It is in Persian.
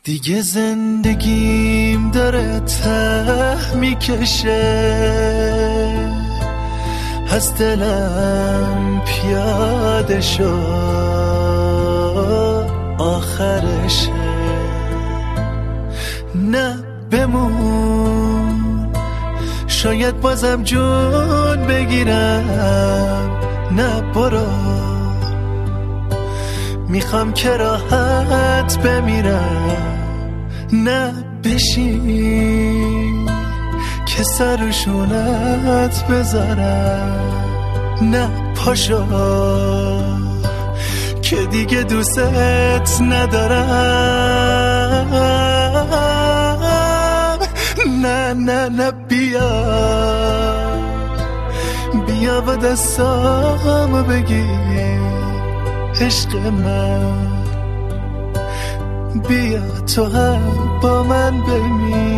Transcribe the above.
دیگه زندگیم داره ته میکشه، از دلم پیاده شد آخرشه. نه بمون، شاید بازم جون بگیرم. نه برو، میخوام که راحت بمیرم. نه بشین که سر و شونت بذارم. نه پاشو که دیگه دوستت ندارم. نه نه نه بیا و دستامو بگیر عشق من، بیا تو هم با من بمیر.